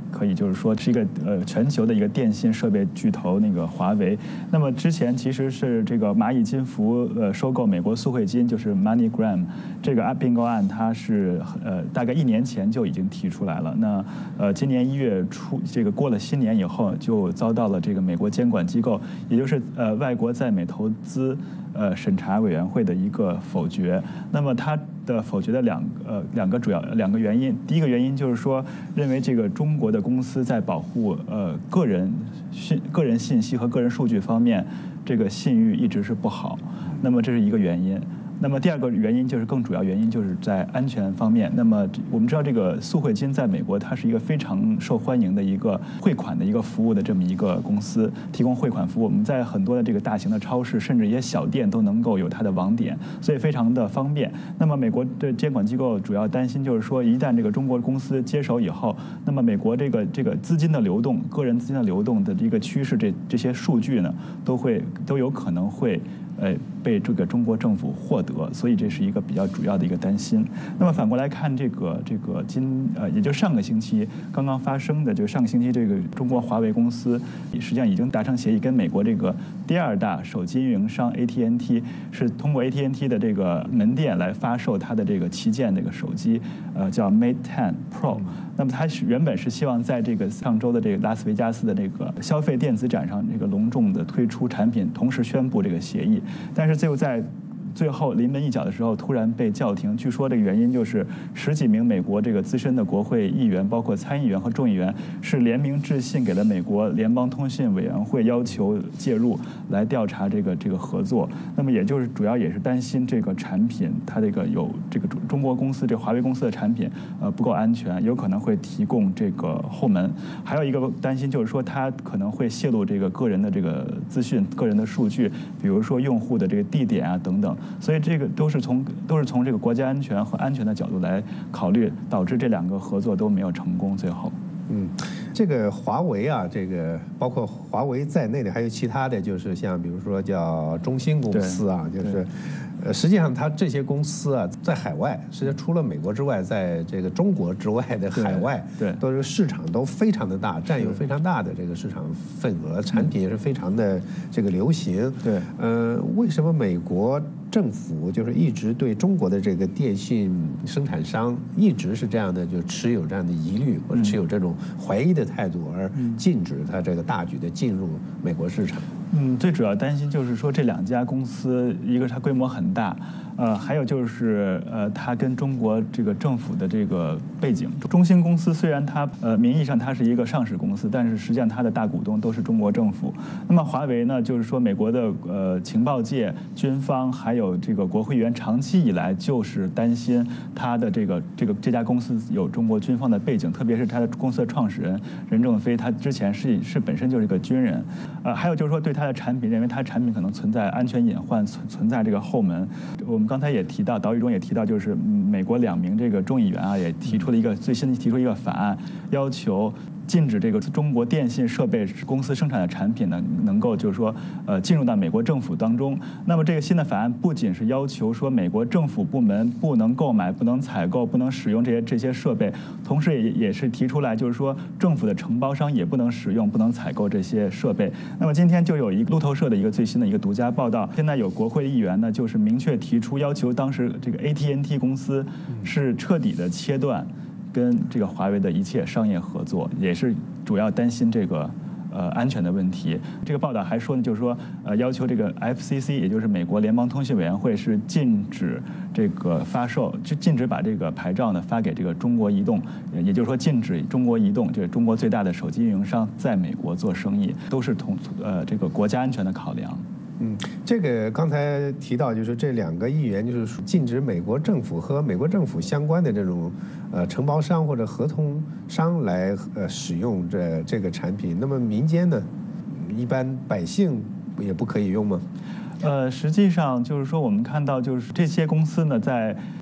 可以就是说是一个全球的一个电信设备巨头那个华为。那么之前其实是这个蚂蚁金服收购美国苏汇金，就是 MoneyGram 这个并购案，它是大概1年前就已经提出来了。那今年1月初，这个过了新年以后，就遭到了这个美国监管机构，也就是外国在美投资审查委员会的一个否决。那么它的否决的两个原因，第一个原因就是说，认为这个中国的公司在保护个人信息和个人数据方面，这个信誉一直是不好。那么这是一个原因。那么第二个原因就是更主要原因就是在安全方面。那么我们知道这个苏汇金在美国它是一个非常受欢迎的一个汇款的一个服务的这么一个公司，提供汇款服务。我们在很多的这个大型的超市甚至一些小店都能够有它的网点，所以非常的方便。那么美国的监管机构主要担心就是说，一旦这个中国公司接手以后，那么美国这个资金的流动，个人资金的流动的一个趋势，这些数据呢都有可能会被这个中国政府获得，所以这是一个比较主要的一个担心。那么反过来看，也就上个星期刚刚发生的，就上个星期这个中国华为公司实际上已经达成协议，跟美国这个第2大手机运营商 AT&T 是通过 AT&T 的这个门店来发售它的这个旗舰这个手机，叫 Mate 10 Pro。那么它原本是希望在这个上周的这个拉斯维加斯的这个消费电子展上，这个隆重的推出产品，同时宣布这个协议，但是就在最后临门一脚的时候突然被叫停。据说这个原因就是10几名美国这个资深的国会议员，包括参议员和众议员，是联名致信给了美国联邦通信委员会，要求介入来调查这个合作。那么也就是主要也是担心这个产品它这个有这个中国公司这华为公司的产品不够安全，有可能会提供这个后门。还有一个担心就是说它可能会泄露这个个人的这个资讯、个人的数据，比如说用户的这个地点啊等等。所以这个都是从这个国家安全和安全的角度来考虑，导致这2个合作都没有成功。最后， 这个华为啊，这个包括华为在内的还有其他的，就是像比如说叫中兴公司啊，就是实际上它这些公司啊，在海外，实际上除了美国之外，在这个中国之外的海外，都是市场都非常的大，占有非常大的这个市场份额，产品也是非常的这个流行。为什么美国政府就是一直对中国的这个电信生产商一直是这样的，就持有这样的疑虑或者持有这种怀疑的态度，而禁止它这个大举的进入美国市场？ 最主要担心就是说这2家公司，一个是它规模很大，还有就是它跟中国这个政府的这个背景。中兴公司虽然它名义上它是一个上市公司，但是实际上它的大股东都是中国政府。那么华为呢，就是说美国的情报界、军方还有这个国会议员长期以来就是担心它的这家公司有中国军方的背景，特别是它的公司的创始人任正非，他之前是本身就是一个军人。还有就是说对它的产品，认为它产品可能存在安全隐患，存在这个后门。我们刚才也提到，岛屿中也提到，就是美国2名这个众议员啊，也提出了最新提出一个法案，要求禁止这个中国电信设备公司生产的产品呢，能够就是说进入到美国政府当中。那么这个新的法案不仅是要求说美国政府部门不能购买、不能采购、不能使用这些设备，同时也是提出来就是说政府的承包商也不能使用、不能采购这些设备。那么今天就有一个路透社的一个最新的一个独家报道，现在有国会议员呢，就是明确提出要求，当时这个 AT&T 公司是彻底的切断跟这个华为的一切商业合作，也是主要担心这个安全的问题。这个报道还说呢，就是说要求这个 FCC， 也就是美国联邦通信委员会是禁止这个发售，就禁止把这个牌照呢发给这个中国移动，也就是说禁止中国移动，就是中国最大的手机运营商在美国做生意，都是这个国家安全的考量。 这个刚才提到，就是这2个议员就是禁止美国政府和美国政府相关的这种承包商或者合同商来使用这个产品。那么民间呢，一般百姓也不可以用吗？ 实际上就是说，我们看到就是这些公司呢，在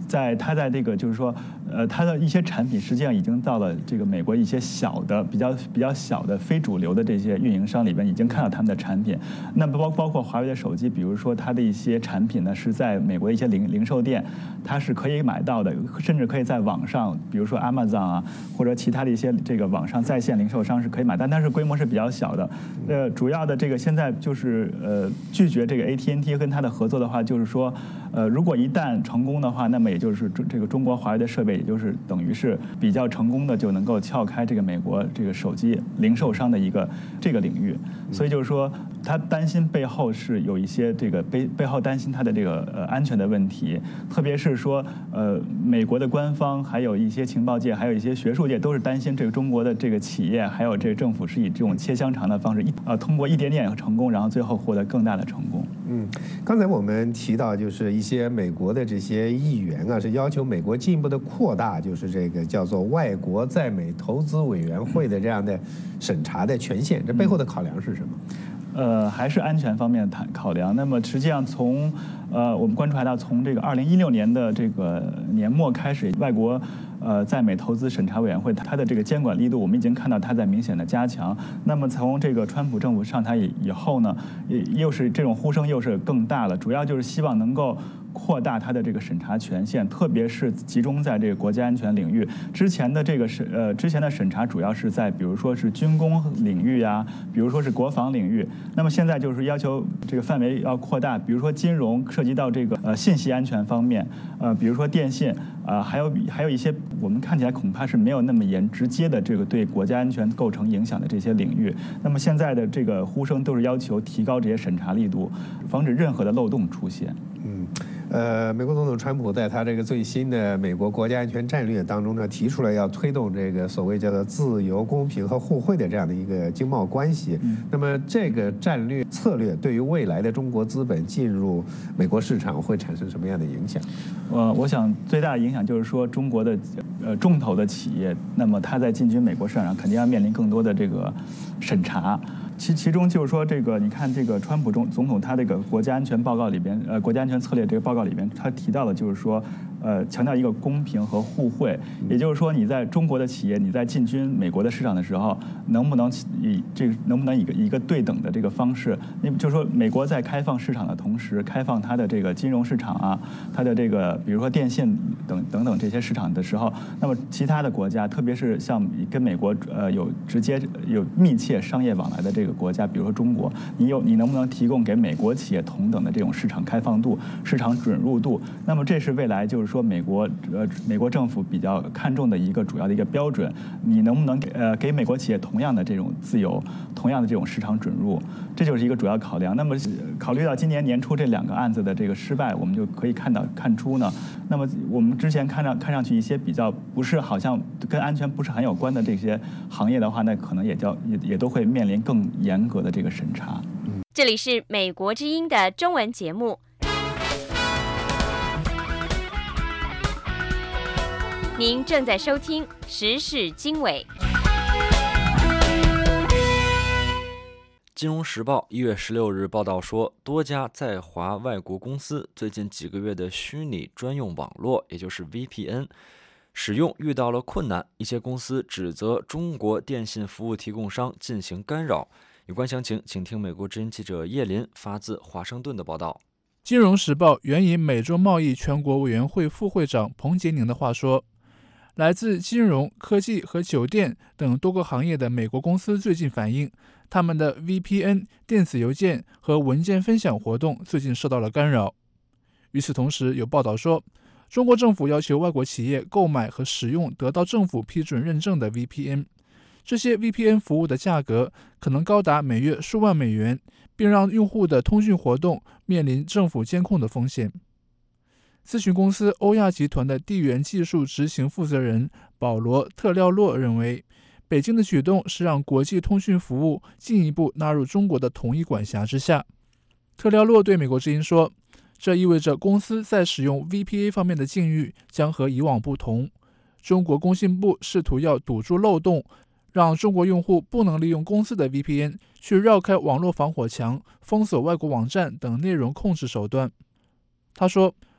它在这个就是说，它的一些产品实际上已经到了这个美国一些小的比较小的非主流的这些运营商里边已经看到他们的产品。那么包括华为的手机，比如说它的一些产品呢是在美国的一些零售店它是可以买到的，甚至可以在网上，比如说 Amazon 啊或者其他的一些这个网上在线零售商是可以买到，但是规模是比较小的。主要的这个现在就是拒绝这个 AT&T 跟它的合作的话，就是说如果一旦成功的话，那么也就是这个中国华为的设备，也就是等于是比较成功的就能够撬开这个美国这个手机零售商的这个领域。所以就是说，他担心背后是有一些这个背后担心他的这个安全的问题，特别是说美国的官方还有一些情报界还有一些学术界都是担心这个中国的这个企业还有这个政府是以这种切香肠的方式通过一点点成功，然后最后获得更大的成功。 刚才我们提到就是一些美国的这些议员啊，是要求美国进一步的扩大就是这个叫做外国在美投资委员会的这样的审查的权限，这背后的考量是什么？ 还是安全方面的考量。那么实际上从我们观察到，从这个2016年的这个年末开始，外国在美投资审查委员会它的这个监管力度，我们已经看到它在明显的加强。那么从这个川普政府上台以后呢，又是这种呼声又是更大了，主要就是希望能够扩大它的这个审查权限，特别是集中在这个国家安全领域。之前的审查主要是在比如说是军工领域啊，比如说是国防领域。那么现在就是要求这个范围要扩大，比如说金融涉及到这个信息安全方面，比如说电信，还有一些我们看起来恐怕是没有那么直接的这个对国家安全构成影响的这些领域。那么现在的这个呼声都是要求提高这些审查力度，防止任何的漏洞出现。 美国总统川普在他这个最新的美国国家安全战略当中呢，提出了要推动这个所谓叫做自由、公平和互惠的这样的一个经贸关系。那么这个战略策略对于未来的中国资本进入美国市场会产生什么样的影响？ 我想最大的影响就是说，中国的重头的企业，那么它在进军美国市场上肯定要面临更多的这个审查。其中就是说，这个你看，这个川普总统他这个国家安全报告里边，国家安全策略这个报告里边，他提到的就是说，强调一个公平和互惠，也就是说，你在中国的企业，你在进军美国的市场的时候，能不能以一个对等的这个方式？就是说，美国在开放市场的同时，开放它的这个金融市场啊，它的这个比如说电信等等这些市场的时候，那么其他的国家，特别是像跟美国有密切商业往来的这个国家，比如说中国，你能不能提供给美国企业同等的这种市场开放度、市场准入度？那么这是未来就是说美国政府比较看重的一个主要的一个标准。你能不能给美国企业同样的这种自由、同样的这种市场准入？这就是一个主要考量。那么考虑到今年年初这2个案子的这个失败，我们就可以看出呢，那么我们之前看上去一些比较不是好像跟安全不是很有关的这些行业的话，那可能也都会面临更严格的这个审查。 这里是美国之音的中文节目，您正在收听时事经纬。 金融时报1月16日报道说，多家在华外国公司最近几个月的虚拟专用网络，也就是 VPN 使用遇到了困难，一些公司指责中国电信服务提供商进行干扰。有关详情，请听美国之音记者叶林发自华盛顿的报道。 金融时报援引美洲贸易全国委员会副会长彭杰宁的话说，来自金融、科技和酒店等多个行业的美国公司最近反映，他们的 VPN 电子邮件和文件分享活动最近受到了干扰。与此同时，有报道说，中国政府要求外国企业购买和使用得到政府批准认证的 VPN， 这些 VPN 服务的价格可能高达每月数万美元，并让用户的通讯活动面临政府监控的风险。咨询公司欧亚集团的地缘技术执行负责人保罗·特廖洛认为，北京的举动是让国际通讯服务进一步纳入中国的统一管辖之下。特廖洛对美国之音说，这意味着公司在使用 VPA 方面的境遇将和以往不同。中国工信部试图要堵住漏洞，让中国用户不能利用公司的 VPN 去绕开网络防火墙、封锁外国网站等内容控制手段。他说，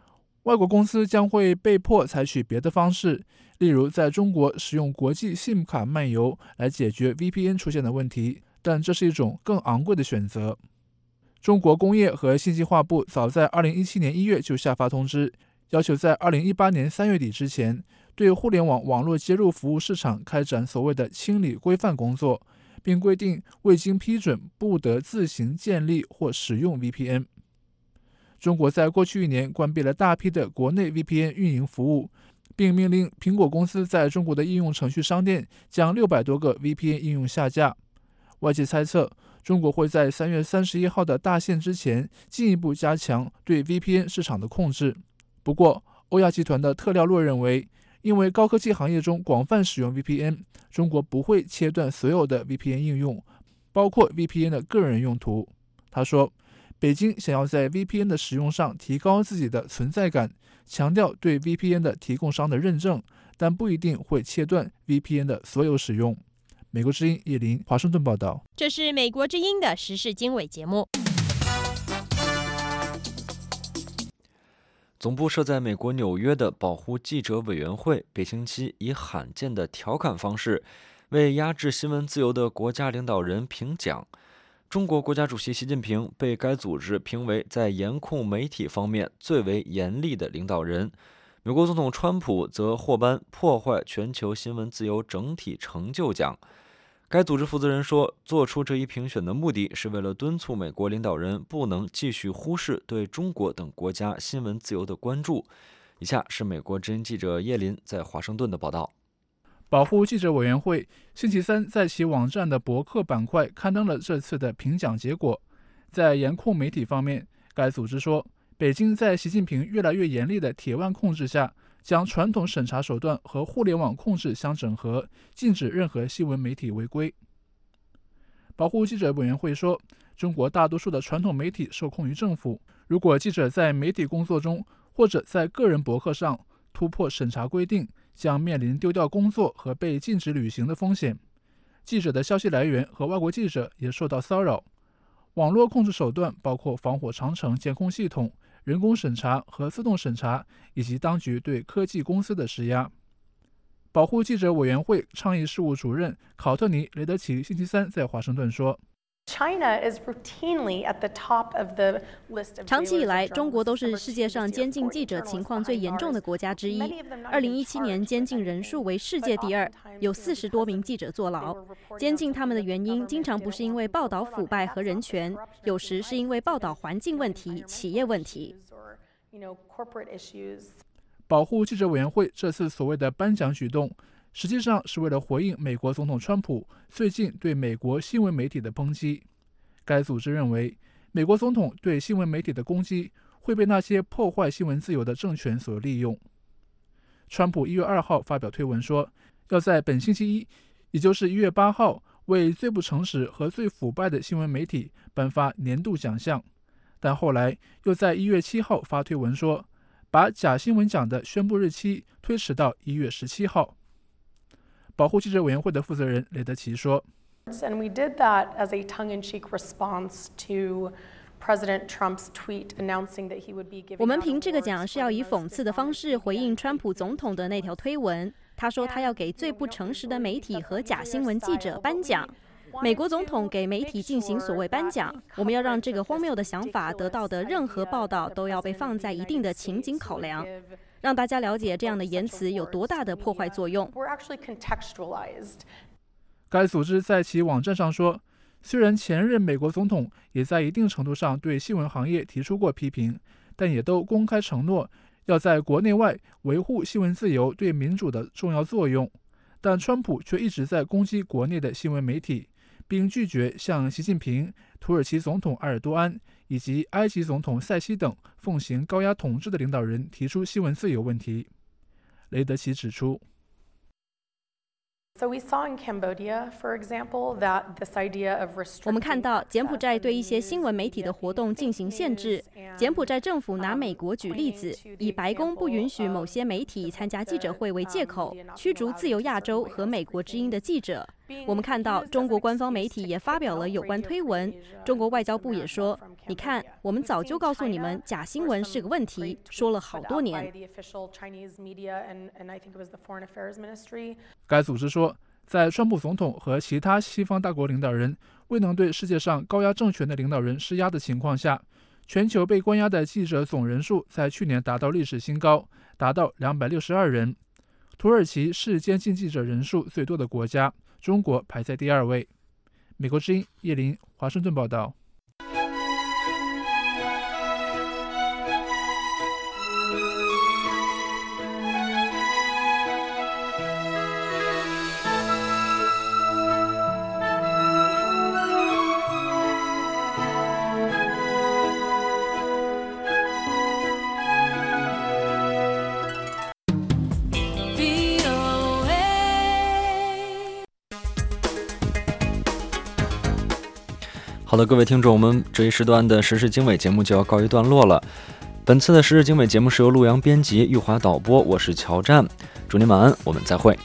外国公司将会被迫采取别的方式，例如在中国使用国际 SIM 卡漫游来解决 VPN 出现的问题，但这是一种更昂贵的选择。中国工业和信息化部早在2017年1月就下发通知，要求在2018年3月底之前，对互联网网络接入服务市场开展所谓的清理规范工作，并规定未经批准不得自行建立或使用 VPN。中国在过去1年关闭了大批的国内 VPN 运营服务，并命令苹果公司在中国的应用程序商店将600多个 VPN 应用下架。外界猜测，中国会在3月31号的大限之前进一步加强对 VPN 市场的控制。不过，欧亚集团的特廖洛认为，因为高科技行业中广泛使用 VPN， 中国不会切断所有的 VPN 应用，包括 VPN 的个人用途。他说，北京想要在 VPN 的使用上提高自己的存在感，强调对 VPN 的提供商的认证，但不一定会切断 VPN 的所有使用。美国之音叶林，华盛顿报道。 这是美国之音的时事经纬节目。 总部设在美国纽约的保护记者委员会，北星期以罕见的调侃方式，为压制新闻自由的国家领导人评奖。中国国家主席习近平被该组织评为在严控媒体方面最为严厉的领导人。美国总统川普则获颁破坏全球新闻自由整体成就奖。该组织负责人说，做出这一评选的目的是为了敦促美国领导人不能继续忽视对中国等国家新闻自由的关注。以下是美国之音记者叶林在华盛顿的报道。 保护记者委员会星期三在其网站的博客板块刊登了这次的评奖结果。在严控媒体方面，该组织说，北京在习近平越来越严厉的铁腕控制下，将传统审查手段和互联网控制相整合，禁止任何新闻媒体违规。保护记者委员会说，中国大多数的传统媒体受控于政府，如果记者在媒体工作中或者在个人博客上突破审查规定，将面临丢掉工作和被禁止旅行的风险。记者的消息来源和外国记者也受到骚扰。网络控制手段包括防火长城监控系统、人工审查和自动审查，以及当局对科技公司的施压。保护记者委员会倡议事务主任考特尼·雷德奇星期三在华盛顿说， 长期以来，中国都是世界上监禁记者情况最严重的国家之一。2017年监禁人数为世界第2，有40多名记者坐牢。监禁他们的原因经常不是因为报道腐败和人权，有时是因为报道环境问题、企业问题。 保护记者委员会这次所谓的颁奖举动，实际上是为了回应美国总统川普最近对美国新闻媒体的抨击。该组织认为，美国总统对新闻媒体的攻击会被那些破坏新闻自由的政权所利用。川普1月2号发表推文说，要在本星期一，也就是1月8号，为最不诚实和最腐败的新闻媒体颁发年度奖项，但后来又在1月7号发推文说，把假新闻奖的宣布日期推迟到1月17号。保护记者委员会的负责人雷德奇说， 我们评这个奖是要以讽刺的方式回应川普总统的那条推文。他说他要给最不诚实的媒体和假新闻记者颁奖。美国总统给媒体进行所谓颁奖，我们要让这个荒谬的想法得到的任何报道都要被放在一定的情景考量，让大家了解这样的言辞有多大的破坏作用。 该组织在其网站上说，虽然前任美国总统也在一定程度上对新闻行业提出过批评，但也都公开承诺要在国内外维护新闻自由对民主的重要作用。但川普却一直在攻击国内的新闻媒体，并拒绝向习近平、土耳其总统埃尔多安以及埃及总统塞西等奉行高压统治的领导人提出新闻自由问题。雷德奇指出， 我们看到柬埔寨对一些新闻媒体的活动进行限制。柬埔寨政府拿美国举例子，以白宫不允许某些媒体参加记者会为借口，驱逐自由亚洲和美国之音的记者。我们看到中国官方媒体也发表了有关推文。中国外交部也说， 你看，我们早就告诉你们，假新闻是个问题，说了好多年。 该组织说，在川普总统和其他西方大国领导人未能对世界上高压政权的领导人施压的情况下，全球被关押的记者总人数在去年达到历史新高，达到262人。土耳其是监禁记者人数最多的国家，中国排在第2位。美国之音叶林华盛顿报道。 好的，各位听众，我们这一时段的时事经纬节目就要告一段落了。本次的时事经纬节目是由陆阳编辑、玉华导播，我是乔战，祝您晚安，我们再会。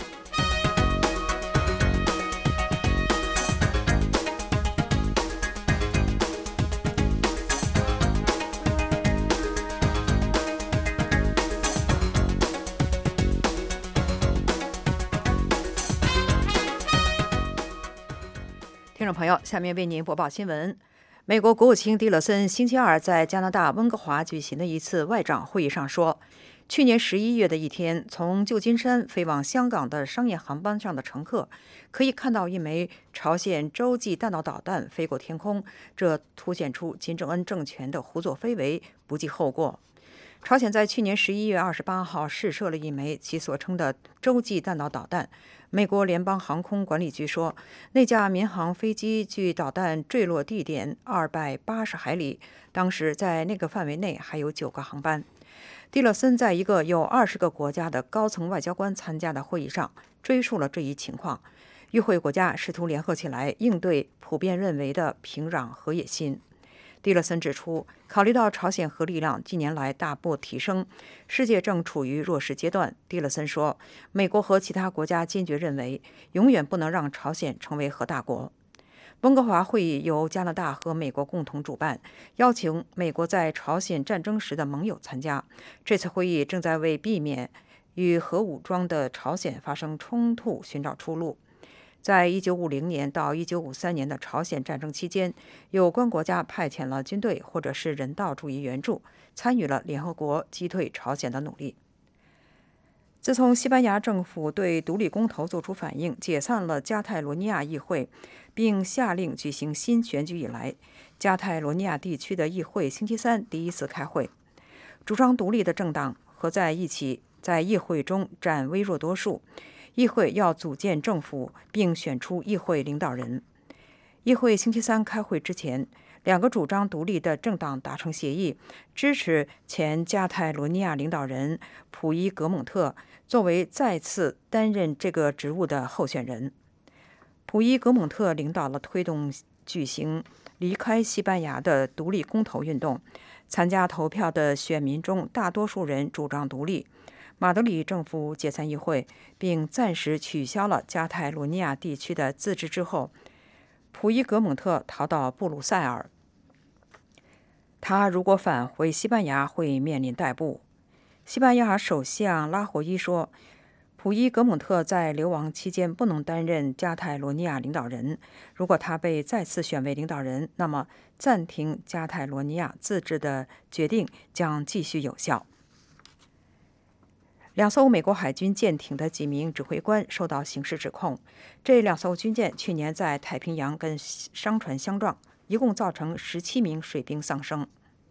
听众朋友，下面为您播报新闻。美国国务卿蒂勒森星期二在加拿大温哥华举行的一次外长会议上说，去年11月的一天，从旧金山飞往香港的商业航班上的乘客可以看到一枚朝鲜洲际弹道导弹飞过天空，这凸显出金正恩政权的胡作非为，不计后果。朝鲜在去年11月28号试射了一枚其所称的洲际弹道导弹。美国联邦航空管理局说，那架民航飞机距导弹坠落地点280海里，当时在那个范围内还有9个航班。蒂勒森在一个有20个国家的高层外交官参加的会议上追溯了这一情况。与会国家试图联合起来应对普遍认为的平壤核野心。蒂勒森指出，考虑到朝鲜核力量近年来大幅提升，世界正处于弱势阶段。蒂勒森说，美国和其他国家坚决认为，永远不能让朝鲜成为核大国。温哥华会议由加拿大和美国共同主办，邀请美国在朝鲜战争时的盟友参加。这次会议正在为避免与核武装的朝鲜发生冲突寻找出路。在1950年到1953年的朝鲜战争期间，有关国家派遣了军队或者是人道主义援助，参与了联合国击退朝鲜的努力。自从西班牙政府对独立公投作出反应，解散了加泰罗尼亚议会，并下令举行新选举以来，加泰罗尼亚地区的议会星期三第一次开会。主张独立的政党合在一起，在议会中占微弱多数。议会要组建政府，并选出议会领导人。议会星期三开会之前，2个主张独立的政党达成协议，支持前加泰罗尼亚领导人普伊格蒙特作为再次担任这个职务的候选人。普伊格蒙特领导了推动举行离开西班牙的独立公投运动，参加投票的选民中大多数人主张独立。马德里政府解散议会，并暂时取消了加泰罗尼亚地区的自治之后，普伊格蒙特逃到布鲁塞尔。他如果返回西班牙，会面临逮捕。西班牙首相拉霍伊说，普伊格蒙特在流亡期间不能担任加泰罗尼亚领导人。如果他被再次选为领导人，那么暂停加泰罗尼亚自治的决定将继续有效。2艘美国海军舰艇的几名指挥官受到刑事指控。这2艘军舰去年在太平洋跟商船相撞，一共造成17名水兵丧生。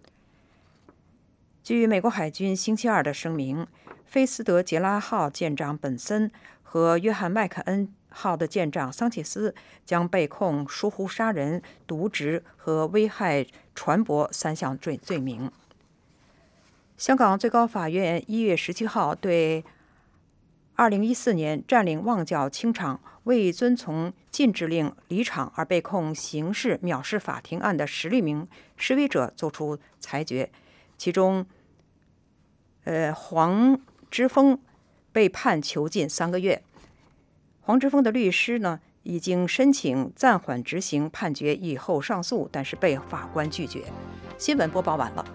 据美国海军星期二的声明，菲斯德杰拉号舰长本森和约翰麦克恩号的舰长桑切斯将被控疏忽杀人、渎职和危害船舶3项罪名。香港最高法院1月17号对2014年占领旺角清场未遵从禁止令离场而被控刑事藐视法庭案的16名示威者作出裁决，其中黄之锋被判囚禁3个月。黄之锋的律师呢已经申请暂缓执行判决以后上诉，但是被法官拒绝。新闻播报完了。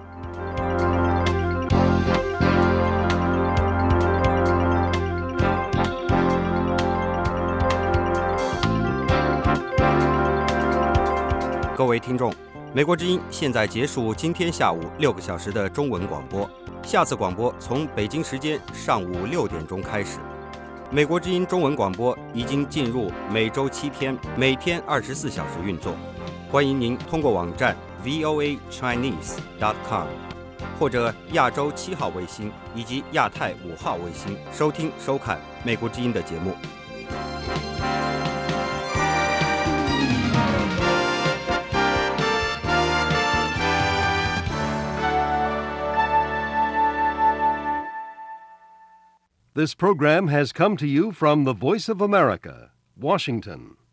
各位听众，美国之音现在结束今天下午6个小时的中文广播，下次广播从北京时间上午6点钟开始。美国之音中文广播已经进入每周7天，每天24小时运作。欢迎您通过网站 voachinese.com 或者亚洲7号卫星以及亚太5号卫星收听收看美国之音的节目。 This program has come to you from the Voice of America, Washington.